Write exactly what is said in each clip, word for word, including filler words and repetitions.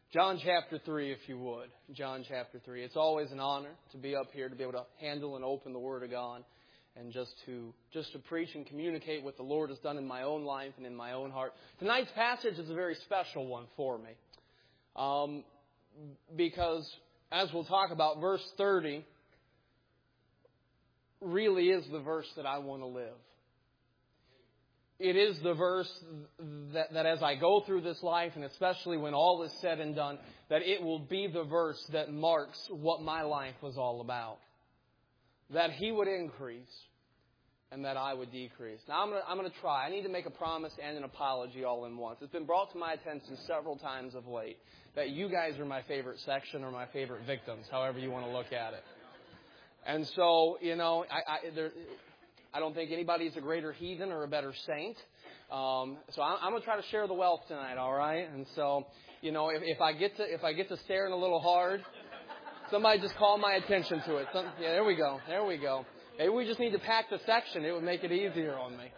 John chapter three, if you would. John chapter three. It's always an honor to be up here, to be able to handle and open the Word of God, and just to just to preach and communicate what the Lord has done in my own life and in my own heart. Tonight's passage is a very special one for me. Um, because, as we'll talk about, verse thirty really is the verse that I want to live. It is the verse that, that as I go through this life, and especially when all is said and done, that it will be the verse that marks what my life was all about. That He would increase and that I would decrease. Now, I'm going to I'm going to try. I need to make a promise and an apology all in once. It's been brought to my attention several times of late that you guys are my favorite section or my favorite victims, however you want to look at it. And so, you know, I... I there, I don't think anybody's a greater heathen or a better saint. Um, so I'm, I'm going to try to share the wealth tonight, all right? And so, you know, if, if I get to if I get to staring a little hard, somebody just call my attention to it. Some, yeah, there we go. There we go. Maybe we just need to pack the section. It would make it easier on me.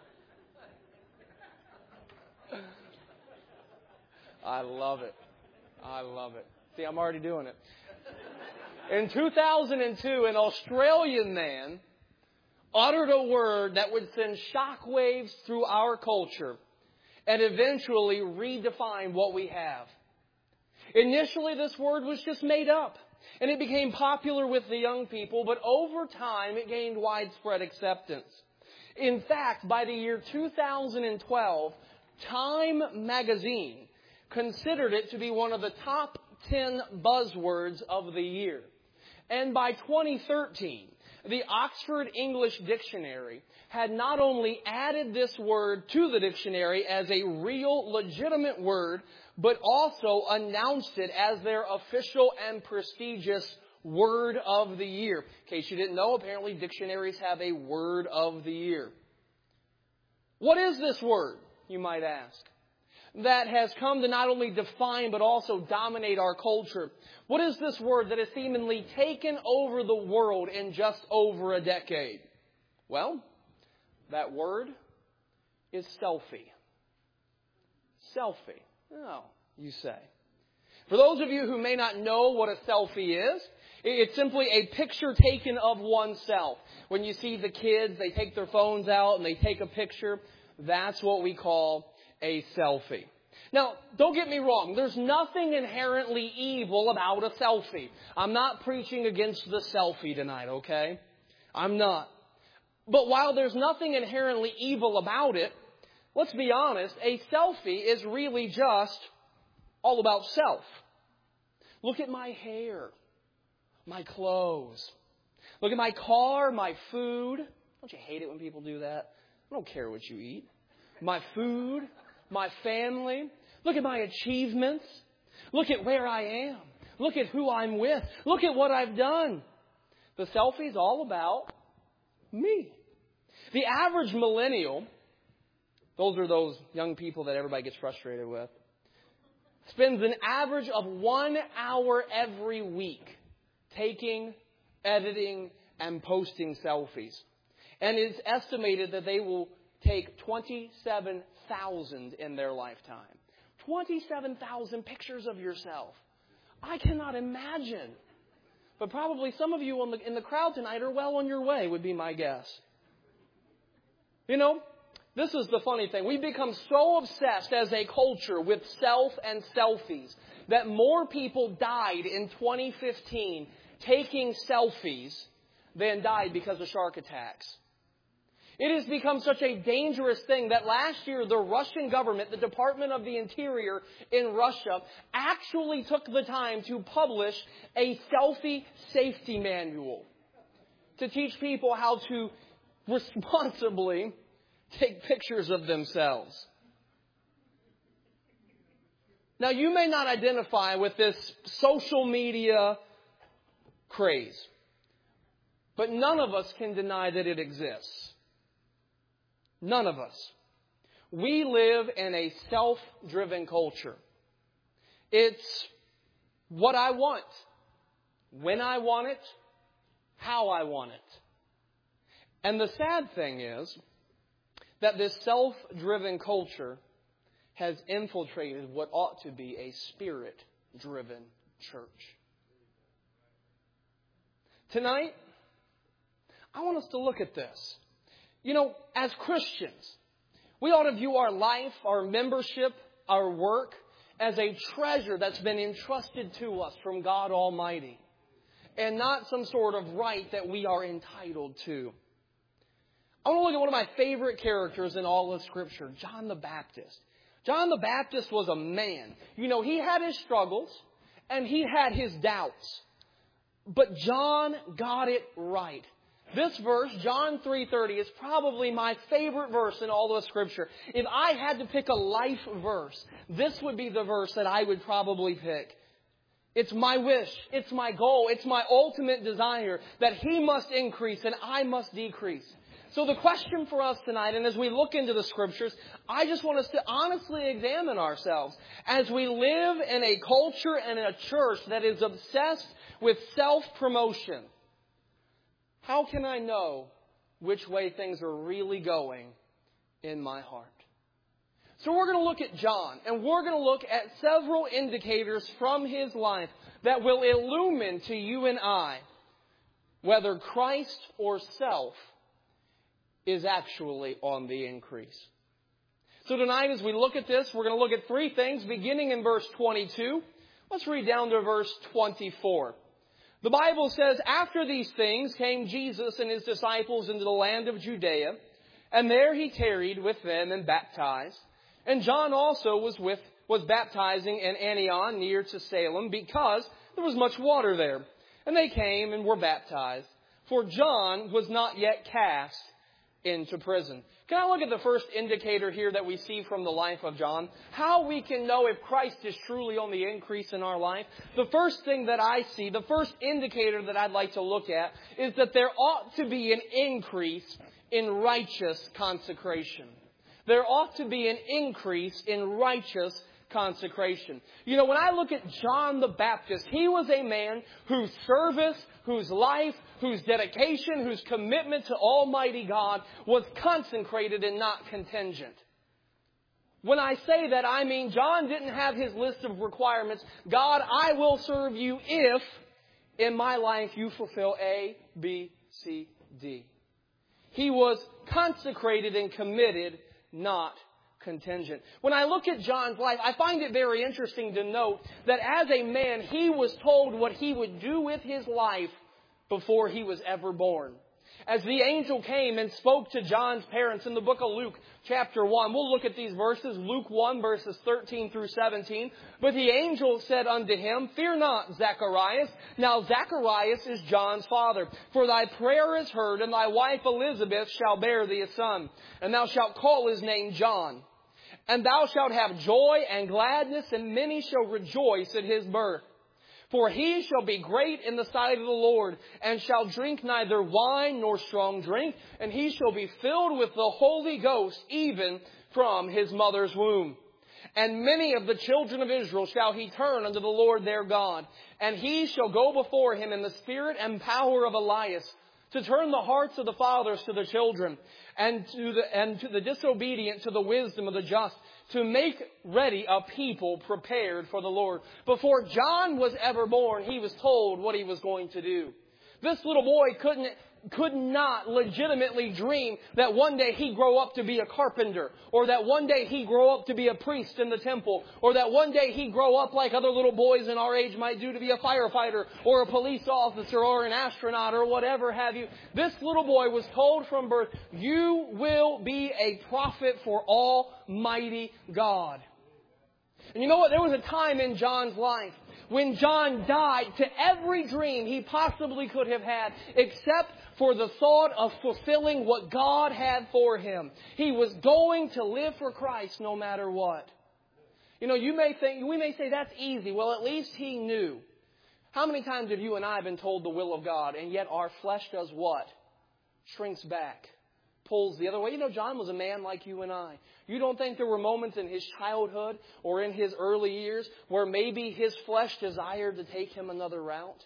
I love it. I love it. See, I'm already doing it. In two thousand two, an Australian man uttered a word that would send shockwaves through our culture and eventually redefine what we have. Initially, this word was just made up, and it became popular with the young people, but over time, it gained widespread acceptance. In fact, by the year two thousand twelve, Time magazine considered it to be one of the top ten buzzwords of the year. And by twenty thirteen, the Oxford English Dictionary had not only added this word to the dictionary as a real, legitimate word, but also announced it as their official and prestigious word of the year. In case you didn't know, apparently dictionaries have a word of the year. What is this word, you might ask, that has come to not only define but also dominate our culture? What is this word that has seemingly taken over the world in just over a decade? Well, that word is selfie. Selfie. Oh, you say. For those of you who may not know what a selfie is, it's simply a picture taken of oneself. When you see the kids, they take their phones out and they take a picture. That's what we call a selfie. Now, don't get me wrong. There's nothing inherently evil about a selfie. I'm not preaching against the selfie tonight, okay? I'm not. But while there's nothing inherently evil about it, let's be honest, a selfie is really just all about self. Look at my hair, my clothes. Look at my car, my food. Don't you hate it when people do that? I don't care what you eat. My food, my family. Look at my achievements. Look at where I am. Look at who I'm with. Look at what I've done. The selfie's all about me. The average millennial, those are those young people that everybody gets frustrated with, spends an average of one hour every week taking, editing, and posting selfies. And it's estimated that they will take twenty-seven thousand in their lifetime. twenty-seven thousand pictures of yourself. I cannot imagine. But probably some of you in the, in the crowd tonight are well on your way, would be my guess. You know, this is the funny thing. We've become so obsessed as a culture with self and selfies that more people died in twenty fifteen taking selfies than died because of shark attacks. It has become such a dangerous thing that last year the Russian government, the Department of the Interior in Russia, actually took the time to publish a selfie safety manual to teach people how to responsibly take pictures of themselves. Now, you may not identify with this social media craze, but none of us can deny that it exists. None of us. We live in a self-driven culture. It's what I want, when I want it, how I want it. And the sad thing is that this self-driven culture has infiltrated what ought to be a spirit driven church. Tonight, I want us to look at this. You know, as Christians, we ought to view our life, our membership, our work as a treasure that's been entrusted to us from God Almighty, and not some sort of right that we are entitled to. I want to look at one of my favorite characters in all of Scripture, John the Baptist. John the Baptist was a man. You know, he had his struggles and he had his doubts. But John got it right. This verse, John three thirty, is probably my favorite verse in all of Scripture. If I had to pick a life verse, this would be the verse that I would probably pick. It's my wish, it's my goal, it's my ultimate desire that He must increase and I must decrease. So the question for us tonight, and as we look into the Scriptures, I just want us to honestly examine ourselves. As we live in a culture and in a church that is obsessed with self-promotion, how can I know which way things are really going in my heart? So we're going to look at John, and we're going to look at several indicators from his life that will illumine to you and I whether Christ or self is actually on the increase. So tonight, as we look at this, we're going to look at three things, beginning in verse twenty-two. Let's read down to verse twenty-four. The Bible says, "After these things came Jesus and his disciples into the land of Judea, and there he tarried with them and baptized. And John also was with was baptizing in Antioch near to Salem, because there was much water there. And they came and were baptized, for John was not yet cast into prison." Can I look at the first indicator here that we see from the life of John? How we can know if Christ is truly on the increase in our life? The first thing that I see, the first indicator that I'd like to look at, is that there ought to be an increase in righteous consecration. There ought to be an increase in righteous consecration. You know, when I look at John the Baptist, he was a man whose service, whose life, whose dedication, whose commitment to Almighty God was consecrated and not contingent. When I say that, I mean John didn't have his list of requirements. God, I will serve you if in my life you fulfill A, B, C, D. He was consecrated and committed, not contingent. When I look at John's life, I find it very interesting to note that as a man, he was told what he would do with his life before he was ever born. As the angel came and spoke to John's parents in the book of Luke, chapter one, we'll look at these verses, Luke one, verses thirteen through seventeen. "But the angel said unto him, Fear not, Zacharias. Now Zacharias is John's father. For thy prayer is heard, and thy wife Elizabeth shall bear thee a son. And thou shalt call his name John. And thou shalt have joy and gladness, and many shall rejoice at his birth. For he shall be great in the sight of the Lord, and shall drink neither wine nor strong drink, and he shall be filled with the Holy Ghost even from his mother's womb. And many of the children of Israel shall he turn unto the Lord their God, and he shall go before him in the spirit and power of Elias, to turn the hearts of the fathers to the children, and to the, and to the disobedient to the wisdom of the just, to make ready a people prepared for the Lord." Before John was ever born, he was told what he was going to do. This little boy couldn't, could not legitimately dream that one day he'd grow up to be a carpenter, or that one day he'd grow up to be a priest in the temple, or that one day he'd grow up like other little boys in our age might do to be a firefighter, or a police officer, or an astronaut, or whatever have you. This little boy was told from birth, you will be a prophet for Almighty God. And you know what? There was a time in John's life when John died to every dream he possibly could have had, except for the thought of fulfilling what God had for him. He was going to live for Christ no matter what. You know, you may think, we may say that's easy. Well, at least he knew. How many times have you and I been told the will of God, and yet our flesh does what? Shrinks back. Pulls the other way. You know, John was a man like you and I. You don't think there were moments in his childhood or in his early years where maybe his flesh desired to take him another route?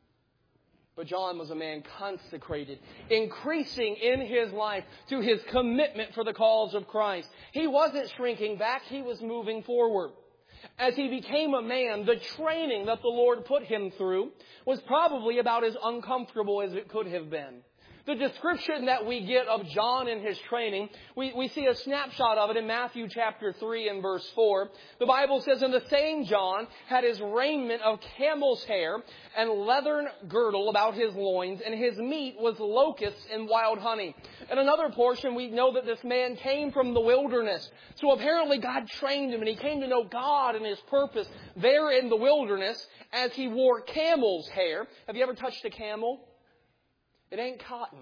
But John was a man consecrated, increasing in his life to his commitment for the cause of Christ. He wasn't shrinking back. He was moving forward. As he became a man, the training that the Lord put him through was probably about as uncomfortable as it could have been. The description that we get of John and his training, we, we see a snapshot of it in Matthew chapter three and verse four. The Bible says, "And the same John had his raiment of camel's hair and leathern girdle about his loins, and his meat was locusts and wild honey." In another portion, we know that this man came from the wilderness. So apparently God trained him, and he came to know God and His purpose there in the wilderness as he wore camel's hair. Have you ever touched a camel? It ain't cotton.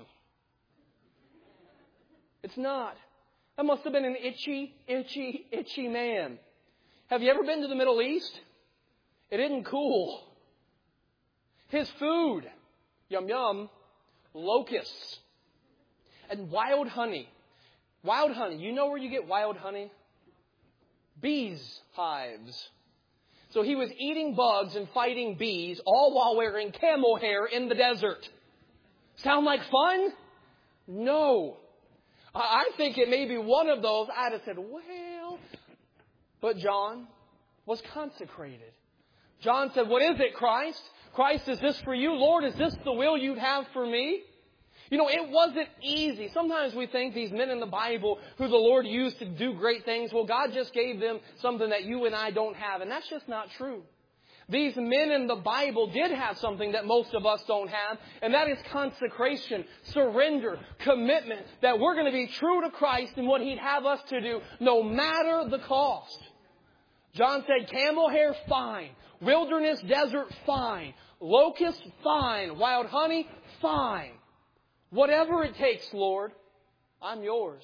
It's not. That must have been an itchy, itchy, itchy man. Have you ever been to the Middle East? It isn't cool. His food, yum yum, locusts and wild honey. Wild honey. You know where you get wild honey? Bees' hives. So he was eating bugs and fighting bees, all while wearing camel hair in the desert. Sound like fun? No. I think it may be one of those. I'd have said, well. But John was consecrated. John said, "What is it, Christ? Christ, is this for you? Lord, is this the will you'd have for me?" You know, it wasn't easy. Sometimes we think these men in the Bible who the Lord used to do great things, well, God just gave them something that you and I don't have. And that's just not true. These men in the Bible did have something that most of us don't have, and that is consecration, surrender, commitment, that we're going to be true to Christ and what He'd have us to do, no matter the cost. John said, camel hair, fine. Wilderness, desert, fine. Locust, fine. Wild honey, fine. Whatever it takes, Lord, I'm yours.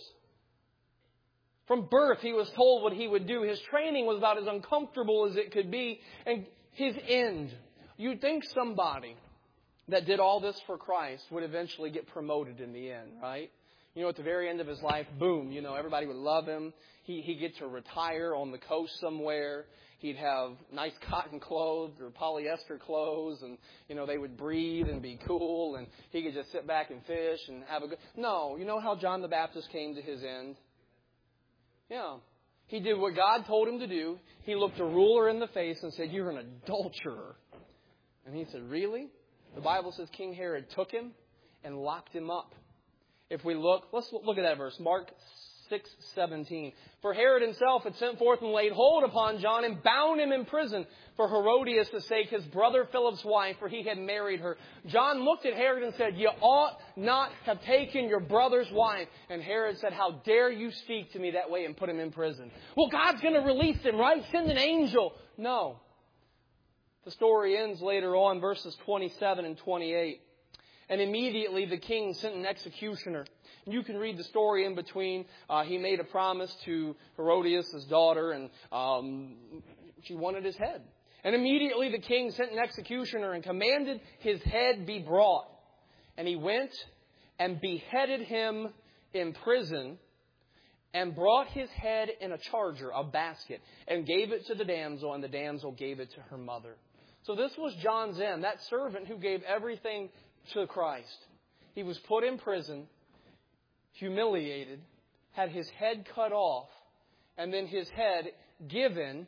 From birth, he was told what he would do. His training was about as uncomfortable as it could be. And his end. You'd think somebody that did all this for Christ would eventually get promoted in the end, right? You know, at the very end of his life, boom, you know, everybody would love him. He, he'd get to retire on the coast somewhere. He'd have nice cotton clothes or polyester clothes, and, you know, they would breathe and be cool, and he could just sit back and fish and have a good... No, you know how John the Baptist came to his end? Yeah. He did what God told him to do. He looked a ruler in the face and said, "You're an adulterer." And he said, "Really?" The Bible says King Herod took him and locked him up. If we look, let's look at that verse, Mark six seventeen. "For Herod himself had sent forth and laid hold upon John and bound him in prison for Herodias' sake, his brother Philip's wife, for he had married her. John looked at Herod and said, 'You ought not have taken your brother's wife.' And Herod said, 'How dare you speak to me that way?' and put him in prison." Well, God's going to release him, right? Send an angel. No. The story ends later on, verses twenty-seven and twenty-eight. "And immediately the king sent an executioner." You can read the story in between. Uh, he made a promise to Herodias, his daughter, and um, she wanted his head. "And immediately the king sent an executioner and commanded his head be brought. And he went and beheaded him in prison and brought his head in a charger, a basket, and gave it to the damsel, and the damsel gave it to her mother." So this was John's end, that servant who gave everything to Christ. He was put in prison, humiliated, had his head cut off, and then his head given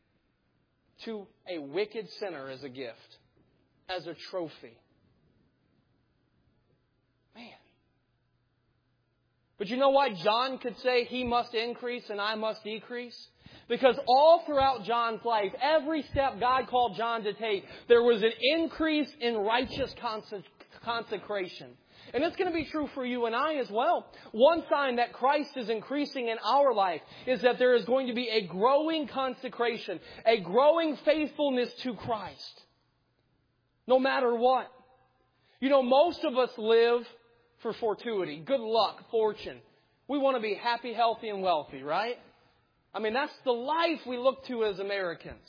to a wicked sinner as a gift, as a trophy. Man. But you know why John could say he must increase and I must decrease? Because all throughout John's life, every step God called John to take, there was an increase in righteous consecration. And it's going to be true for you and I as well. One sign that Christ is increasing in our life is that there is going to be a growing consecration, a growing faithfulness to Christ. No matter what. You know, most of us live for fortuity, good luck, fortune. We want to be happy, healthy, and wealthy, right? I mean, that's the life we look to as Americans.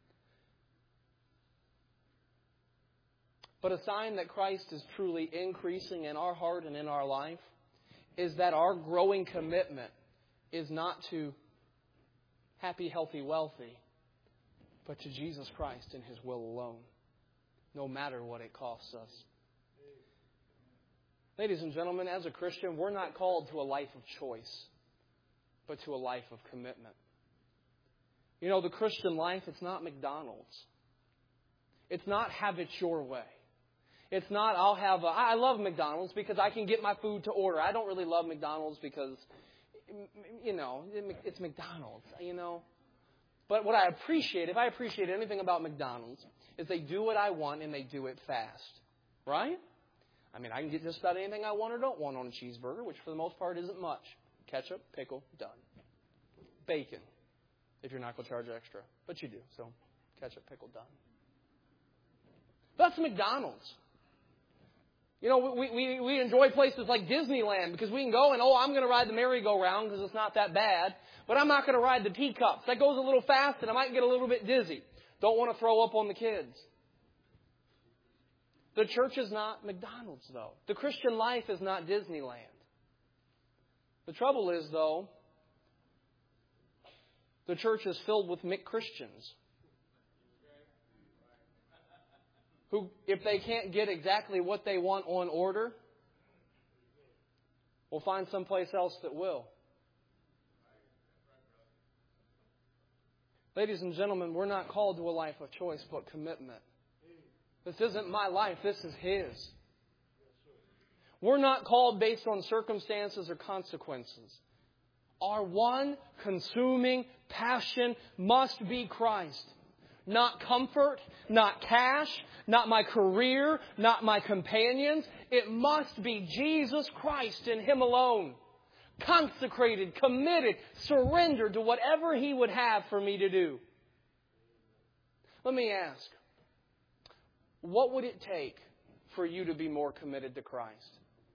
But a sign that Christ is truly increasing in our heart and in our life is that our growing commitment is not to happy, healthy, wealthy, but to Jesus Christ and His will alone, no matter what it costs us. Ladies and gentlemen, as a Christian, we're not called to a life of choice, but to a life of commitment. You know, the Christian life, it's not McDonald's. It's not have it your way. It's not, I'll have a, I love McDonald's because I can get my food to order. I don't really love McDonald's because, you know, it's McDonald's, you know. But what I appreciate, if I appreciate anything about McDonald's, is they do what I want and they do it fast. Right? I mean, I can get just about anything I want or don't want on a cheeseburger, which for the most part isn't much. Ketchup, pickle, done. Bacon, if you're not going to charge extra. But you do, so ketchup, pickle, done. That's McDonald's. You know, we, we, we enjoy places like Disneyland because we can go and, oh, I'm going to ride the merry-go-round because it's not that bad. But I'm not going to ride the teacups. That goes a little fast and I might get a little bit dizzy. Don't want to throw up on the kids. The church is not McDonald's, though. The Christian life is not Disneyland. The trouble is, though, the church is filled with McChristians who, if they can't get exactly what they want on order, will find someplace else that will. Ladies and gentlemen, we're not called to a life of choice, but commitment. This isn't my life, this is His. We're not called based on circumstances or consequences. Our one consuming passion must be Christ. Not comfort, not cash, not my career, not my companions. It must be Jesus Christ and Him alone. Consecrated, committed, surrendered to whatever He would have for me to do. Let me ask, what would it take for you to be more committed to Christ?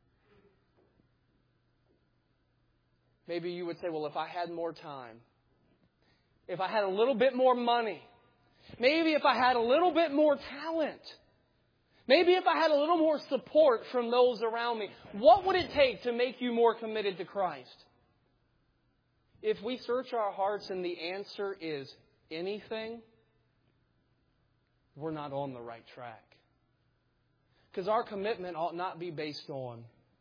Maybe you would say, well, if I had more time, if I had a little bit more money, maybe if I had a little bit more talent, maybe if I had a little more support from those around me, what would it take to make you more committed to Christ? If we search our hearts and the answer is anything, we're not on the right track. Because our commitment ought not be based on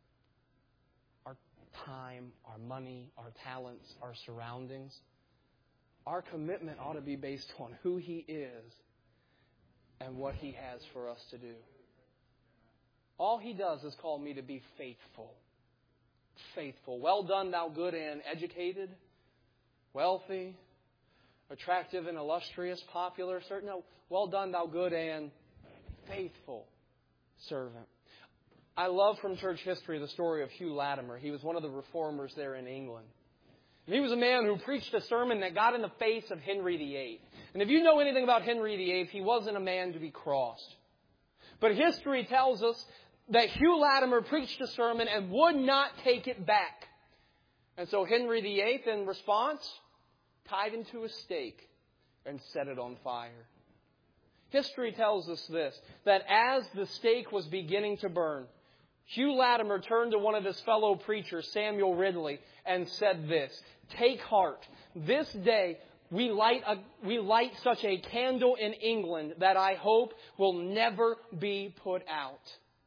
our time, our money, our talents, our surroundings. Our commitment ought to be based on who He is and what He has for us to do. All He does is call me to be faithful. Faithful. Well done, thou good and educated, wealthy, attractive and illustrious, popular, certain. No, well done, thou good and faithful servant. I love from church history the story of Hugh Latimer. He was one of the reformers there in England. And he was a man who preached a sermon that got in the face of Henry the Eighth. And if you know anything about Henry the Eighth, he wasn't a man to be crossed. But history tells us that Hugh Latimer preached a sermon and would not take it back. And so Henry the Eighth, in response, tied him to a stake and set it on fire. History tells us this, that as the stake was beginning to burn, Hugh Latimer turned to one of his fellow preachers, Samuel Ridley, and said this, "Take heart. This day we light a, we light such a candle in England that I hope will never be put out."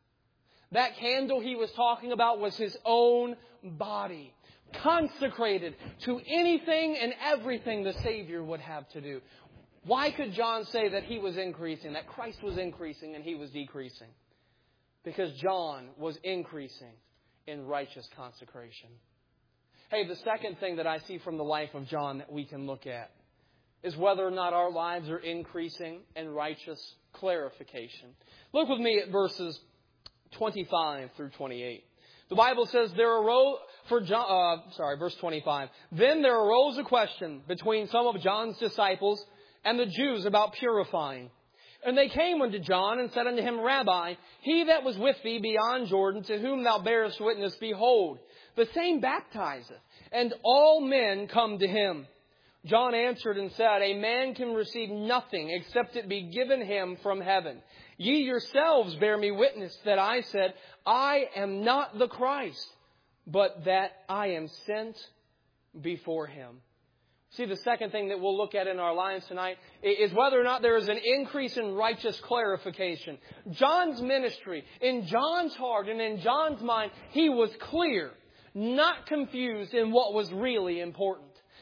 That candle he was talking about was his own body, consecrated to anything and everything the Savior would have to do. Why could John say that he was increasing, that Christ was increasing and he was decreasing? Because John was increasing in righteous consecration. Hey, the second thing that I see from the life of John that we can look at is whether or not our lives are increasing in righteous clarification. Look with me at verses twenty-five through twenty-eight. The Bible says there arose for John, uh, sorry, verse twenty-five. Then there arose a question between some of John's disciples and the Jews about purifying. And they came unto John and said unto him, Rabbi, he that was with thee beyond Jordan, to whom thou bearest witness, behold, the same baptizeth, and all men come to him. John answered and said, A man can receive nothing except it be given him from heaven. Ye yourselves bear me witness that I said, I am not the Christ, but that I am sent before him. See, the second thing that we'll look at in our lives tonight is whether or not there is an increase in righteous clarification. John's ministry, in John's heart and in John's mind, he was clear, not confused in what was really important.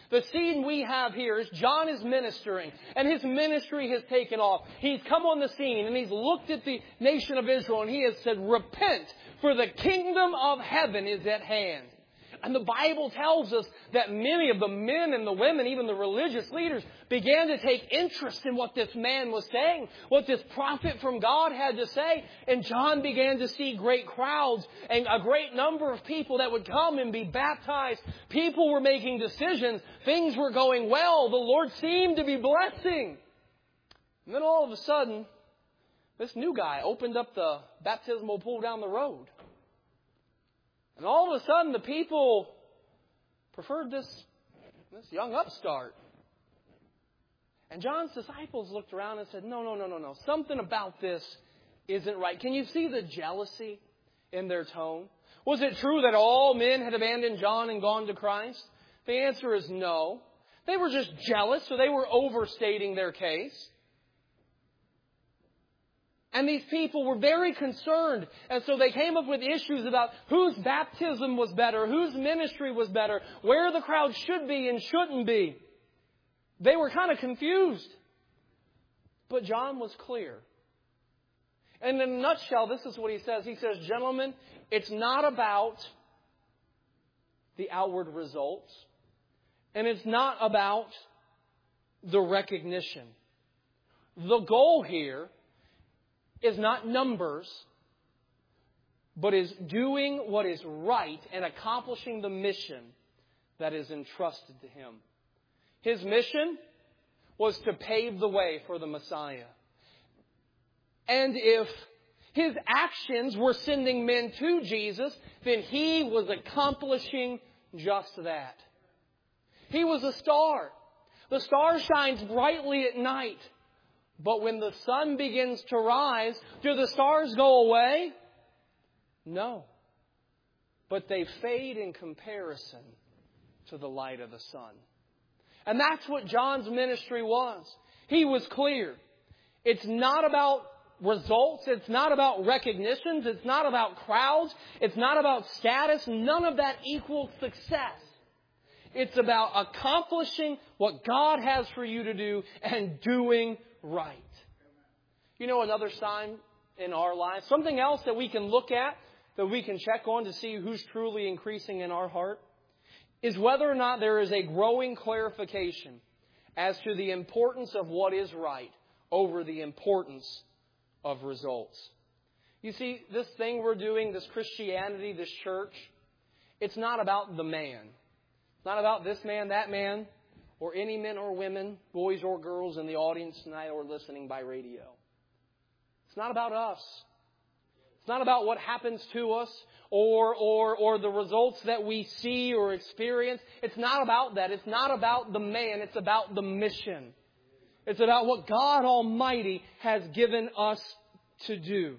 The scene we have here is John is ministering, and his ministry has taken off. He's come on the scene, and he's looked at the nation of Israel, and he has said, "Repent, for the kingdom of heaven is at hand." And the Bible tells us that many of the men and the women, even the religious leaders, began to take interest in what this man was saying, what this prophet from God had to say. And John began to see great crowds and a great number of people that would come and be baptized. People were making decisions. Things were going well. The Lord seemed to be blessing. And then all of a sudden, this new guy opened up the baptismal pool down the road. And all of a sudden, the people preferred this, this young upstart. And John's disciples looked around and said, no, no, no, no, no. Something about this isn't right. Can you see the jealousy in their tone? Was it true that all men had abandoned John and gone to Christ? The answer is no. They were just jealous, so they were overstating their case. And these people were very concerned. And so they came up with issues about whose baptism was better, whose ministry was better, where the crowd should be and shouldn't be. They were kind of confused. But John was clear. And in a nutshell, this is what he says. He says, gentlemen, it's not about the outward results. And it's not about the recognition. The goal here is not numbers, but is doing what is right and accomplishing the mission that is entrusted to him. His mission was to pave the way for the Messiah. And if his actions were sending men to Jesus, then he was accomplishing just that. He was a star. The star shines brightly at night. But when the sun begins to rise, do the stars go away? No. But they fade in comparison to the light of the sun. And that's what John's ministry was. He was clear. It's not about results. It's not about recognitions. It's not about crowds. It's not about status. None of that equals success. It's about accomplishing what God has for you to do and doing right. You know, another sign in our lives, something else that we can look at, that we can check on to see who's truly increasing in our heart, is whether or not there is a growing clarification as to the importance of what is right over the importance of results. You see, this thing we're doing, this Christianity, this church, it's not about the man. It's not about this man, that man, or any men or women, boys or girls in the audience tonight or listening by radio. It's not about us. It's not about what happens to us or, or, or the results that we see or experience. It's not about that. It's not about the man. It's about the mission. It's about what God Almighty has given us to do.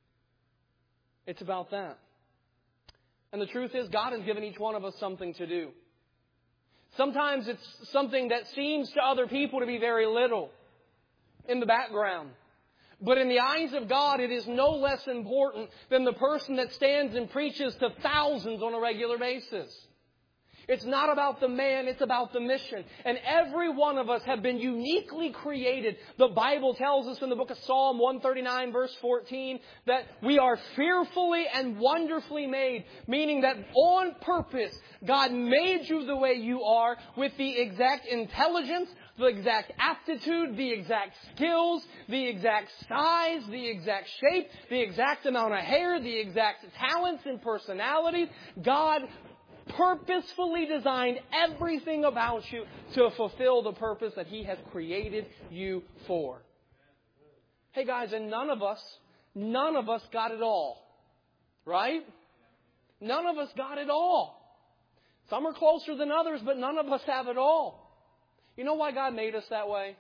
It's about that. And the truth is, God has given each one of us something to do. Sometimes it's something that seems to other people to be very little in the background. But in the eyes of God, it is no less important than the person that stands and preaches to thousands on a regular basis. It's not about the man, it's about the mission. And every one of us have been uniquely created. The Bible tells us in the book of Psalm one thirty-nine, verse fourteen, that we are fearfully and wonderfully made. Meaning that on purpose, God made you the way you are with the exact intelligence, the exact aptitude, the exact skills, the exact size, the exact shape, the exact amount of hair, the exact talents and personalities. God purposefully designed everything about you to fulfill the purpose that He has created you for. Hey guys, and none of us, none of us got it all. Right? None of us got it all. Some are closer than others, but none of us have it all. You know why God made us that way?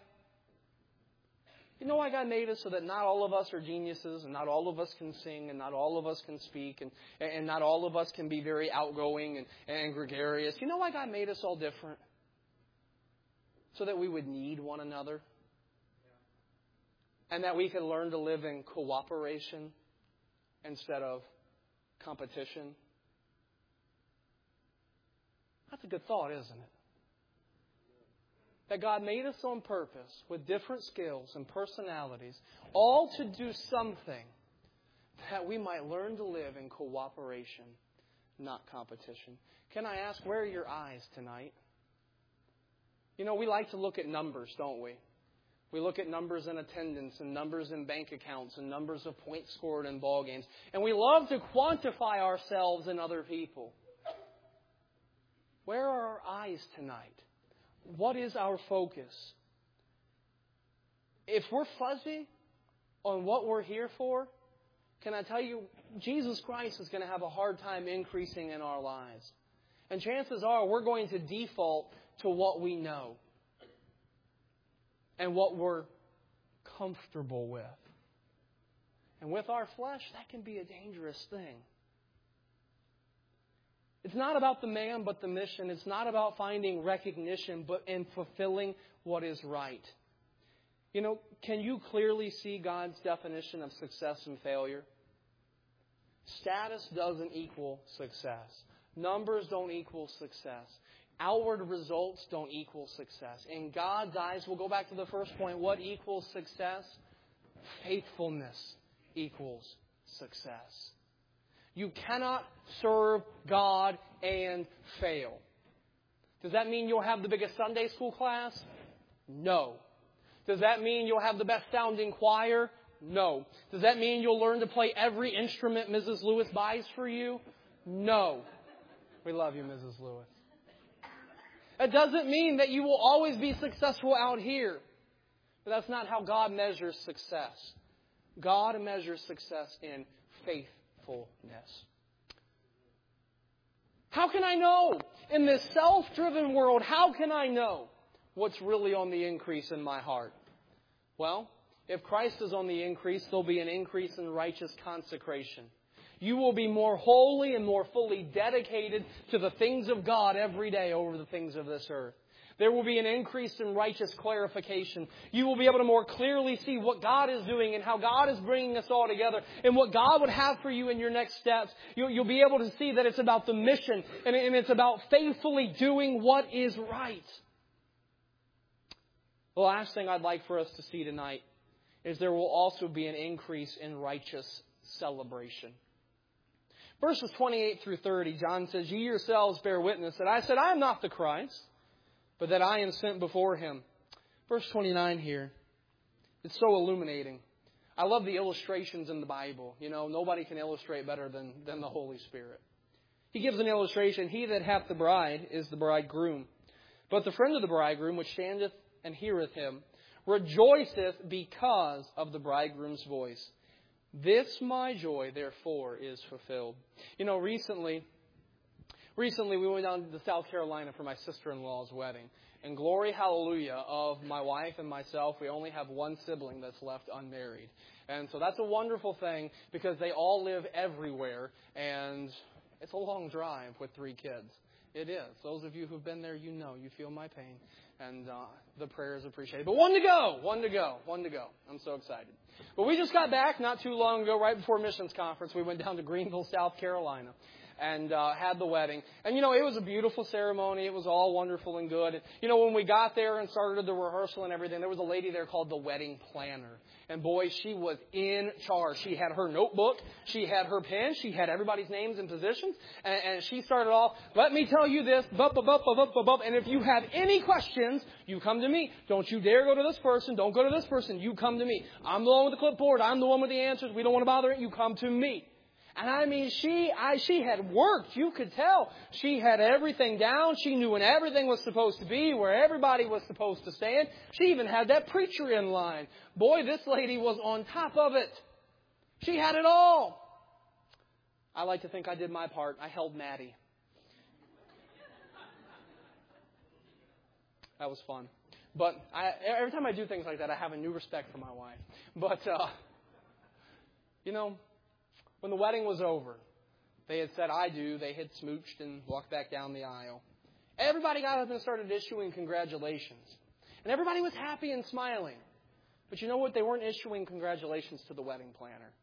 You know why God made us so that not all of us are geniuses and not all of us can sing and not all of us can speak and, and not all of us can be very outgoing and, and gregarious. You know why God made us all different? So that we would need one another. And that we could learn to live in cooperation instead of competition. That's a good thought, isn't it? that God made us on purpose with different skills and personalities, all to do something that we might learn to live in cooperation, not competition. Can I ask, where are your eyes tonight? You know, we like to look at numbers, don't we? We look at numbers in attendance and numbers in bank accounts and numbers of points scored in ball games. And we love to quantify ourselves and other people. Where are our eyes tonight? What is our focus? If we're fuzzy on what we're here for, can I tell you, Jesus Christ is going to have a hard time increasing in our lives. And chances are we're going to default to what we know and what we're comfortable with. And with our flesh, that can be a dangerous thing. It's not about the man, but the mission. It's not about finding recognition, but in fulfilling what is right. You know, can you clearly see God's definition of success and failure? Status doesn't equal success. Numbers don't equal success. Outward results don't equal success. In God's eyes, we'll go back to the first point. What equals success? Faithfulness equals success. You cannot serve God and fail. Does that mean you'll have the biggest Sunday school class? No. Does that mean you'll have the best sounding choir? No. Does that mean you'll learn to play every instrument Missus Lewis buys for you? No. We love you, Missus Lewis. It doesn't mean that you will always be successful out here. But that's not how God measures success. God measures success in faithfulness. How can I know? In this self-driven world, how can I know what's really on the increase in my heart? Well, if Christ is on the increase, there'll be an increase in righteous consecration. You will be more holy and more fully dedicated to the things of God every day over the things of this earth. There will be an increase in righteous clarification. You will be able to more clearly see what God is doing and how God is bringing us all together and what God would have for you in your next steps. You'll, you'll be able to see that it's about the mission and, and it's about faithfully doing what is right. The last thing I'd like for us to see tonight is there will also be an increase in righteous celebration. Verses twenty-eight through thirty, John says, "Ye yourselves bear witness that I said, I am not the Christ, but that I am sent before him." Verse twenty-nine here, it's so illuminating. I love the illustrations in the Bible. You know, nobody can illustrate better than, than the Holy Spirit. He gives an illustration. "He that hath the bride is the bridegroom. But the friend of the bridegroom, which standeth and heareth him, rejoiceth because of the bridegroom's voice. This my joy, therefore, is fulfilled." You know, recently, recently we went down to South Carolina for my sister-in-law's wedding. And glory, hallelujah, of my wife and myself, we only have one sibling that's left unmarried. And so that's a wonderful thing because they all live everywhere. And it's a long drive with three kids. It is. Those of you who've been there, you know, you feel my pain. And uh, the prayer is appreciated. But one to go, one to go, one to go. I'm so excited. But we just got back not too long ago, right before missions conference. We went down to Greenville, South Carolina, and uh, had the wedding. And, you know, it was a beautiful ceremony. It was all wonderful and good. And, you know, when we got there and started the rehearsal and everything, there was a lady there called the wedding planner. And, boy, she was in charge. She had her notebook. She had her pen. She had everybody's names and positions. And, and she started off, "Let me tell you this, bup, bup, bup, bup, bup, bup. And if you have any questions, you come to me. Don't you dare go to this person. Don't go to this person. You come to me. I'm the one with the clipboard. I'm the one with the answers. We don't want to bother it. You come to me." And I mean, she I, she had worked. You could tell. She had everything down. She knew when everything was supposed to be, where everybody was supposed to stand. She even had that preacher in line. Boy, this lady was on top of it. She had it all. I like to think I did my part. I held Maddie. That was fun. But I, every time I do things like that, I have a new respect for my wife. But, uh, you know, when the wedding was over, they had said, "I do." They had smooched and walked back down the aisle. Everybody got up and started issuing congratulations. And everybody was happy and smiling. But you know what? They weren't issuing congratulations to the wedding planner.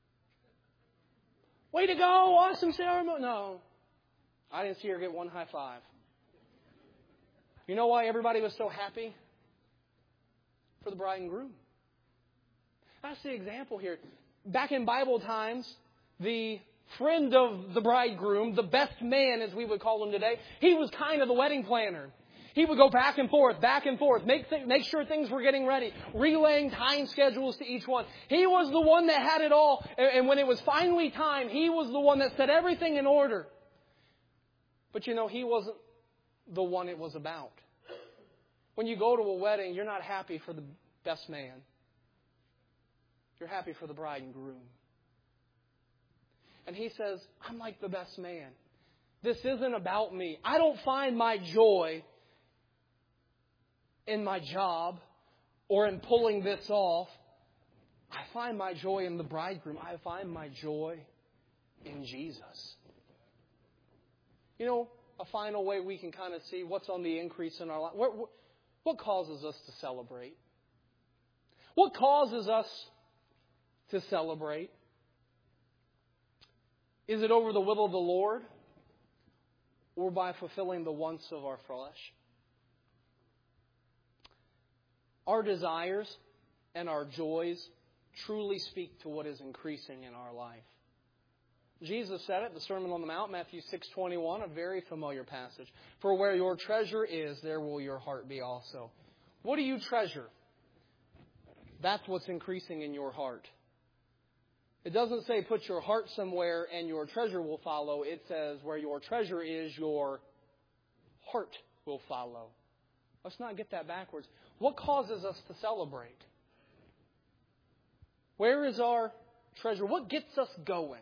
"Way to go! Awesome ceremony!" No. I didn't see her get one high five. You know why everybody was so happy? For the bride and groom. That's the example here. Back in Bible times, the friend of the bridegroom, the best man as we would call him today, he was kind of the wedding planner. He would go back and forth, back and forth, make th- make sure things were getting ready, relaying time schedules to each one. He was the one that had it all. And, and when it was finally time, he was the one that set everything in order. But you know, he wasn't the one it was about. When you go to a wedding, you're not happy for the best man. You're happy for the bride and groom. And he says, I'm like the best man. This isn't about me. I don't find my joy in my job or in pulling this off. I find my joy in the bridegroom. I find my joy in Jesus. You know, a final way we can kind of see what's on the increase in our life. What, what causes us to celebrate? What causes us to celebrate? Is it over the will of the Lord or by fulfilling the wants of our flesh? Our desires and our joys truly speak to what is increasing in our life. Jesus said it, the Sermon on the Mount, Matthew six twenty-one, a very familiar passage. For where your treasure is, there will your heart be also. What do you treasure? That's what's increasing in your heart. It doesn't say put your heart somewhere and your treasure will follow. It says where your treasure is, your heart will follow. Let's not get that backwards. What causes us to celebrate? Where is our treasure? What gets us going?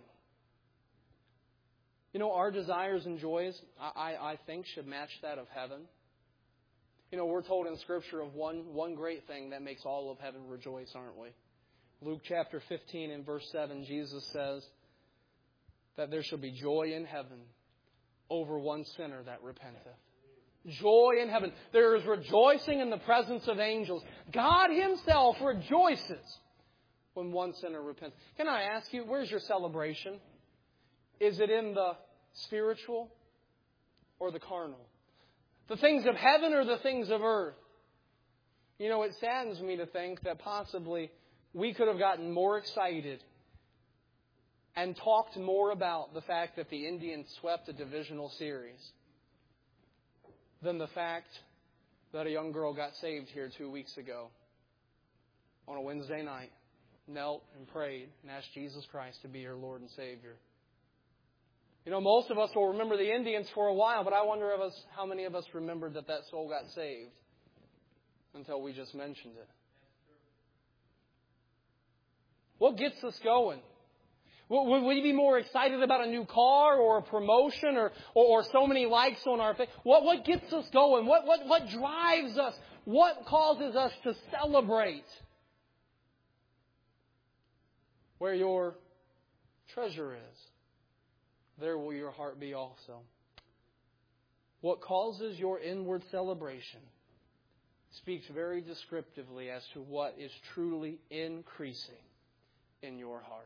You know, our desires and joys, I, I think, should match that of heaven. You know, we're told in Scripture of one, one great thing that makes all of heaven rejoice, aren't we? Luke chapter fifteen and verse seven, Jesus says that there shall be joy in heaven over one sinner that repenteth. Joy in heaven. There is rejoicing in the presence of angels. God Himself rejoices when one sinner repents. Can I ask you, where's your celebration? Is it in the spiritual or the carnal? The things of heaven or the things of earth? You know, it saddens me to think that possibly we could have gotten more excited and talked more about the fact that the Indians swept a divisional series than the fact that a young girl got saved here two weeks ago on a Wednesday night, knelt and prayed and asked Jesus Christ to be her Lord and Savior. You know, most of us will remember the Indians for a while, but I wonder of us, how many of us remembered that that soul got saved until we just mentioned it. What gets us going? Would we be more excited about a new car or a promotion or, or, or so many likes on our face? What, what gets us going? What, what, what drives us? What causes us to celebrate? Where your treasure is, there will your heart be also. What causes your inward celebration speaks very descriptively as to what is truly increasing in your heart.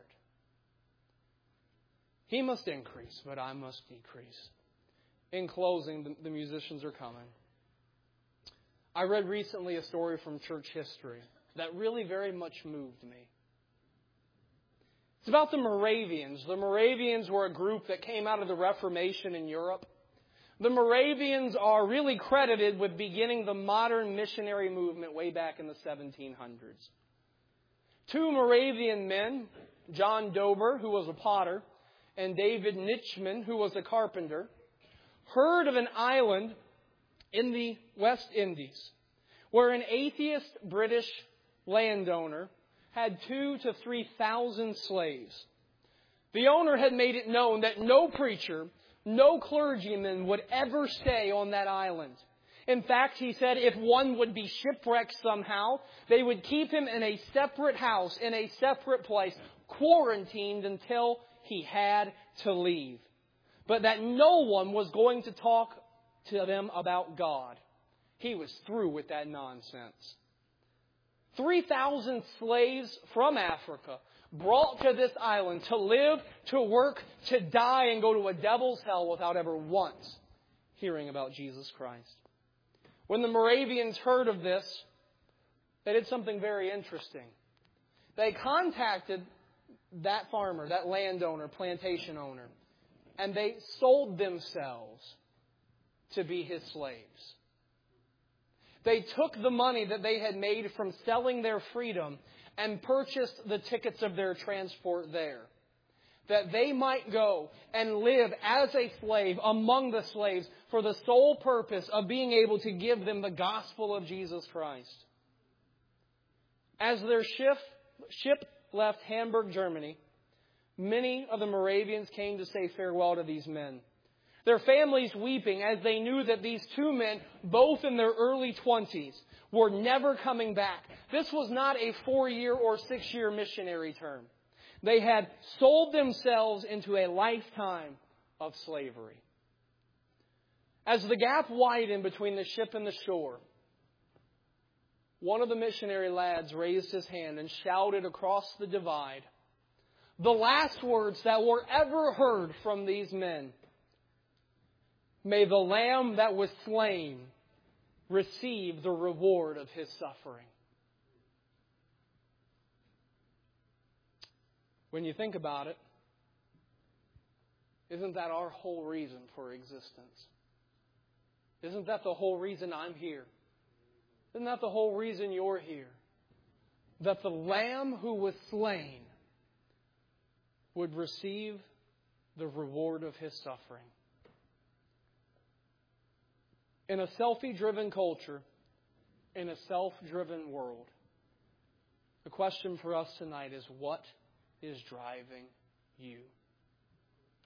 He must increase, but I must decrease. In closing, the, the musicians are coming. I read recently a story from church history that really very much moved me. It's about the Moravians. The Moravians were a group that came out of the Reformation in Europe. The Moravians are really credited with beginning the modern missionary movement way back in the seventeen hundreds. Two Moravian men, John Dober, who was a potter, and David Nitschmann, who was a carpenter, heard of an island in the West Indies where an atheist British landowner had two to three thousand slaves. The owner had made it known that no preacher, no clergyman would ever stay on that island. In fact, he said if one would be shipwrecked somehow, they would keep him in a separate house, in a separate place, quarantined until he had to leave. But that no one was going to talk to them about God. He was through with that nonsense. three thousand slaves from Africa brought to this island to live, to work, to die, and go to a devil's hell without ever once hearing about Jesus Christ. When the Moravians heard of this, they did something very interesting. They contacted that farmer, that landowner, plantation owner, and they sold themselves to be his slaves. They took the money that they had made from selling their freedom and purchased the tickets of their transport there, that they might go and live as a slave among the slaves for the sole purpose of being able to give them the gospel of Jesus Christ. As their ship, ship left Hamburg, Germany, many of the Moravians came to say farewell to these men. Their families weeping as they knew that these two men, both in their early twenties, were never coming back. This was not a four-year or six-year missionary term. They had sold themselves into a lifetime of slavery. As the gap widened between the ship and the shore, one of the missionary lads raised his hand and shouted across the divide the last words that were ever heard from these men. May the Lamb that was slain receive the reward of His suffering. When you think about it, isn't that our whole reason for existence? Isn't that the whole reason I'm here? Isn't that the whole reason you're here? That the Lamb who was slain would receive the reward of His suffering. In a selfie-driven culture, in a self-driven world, the question for us tonight is, what is driving you?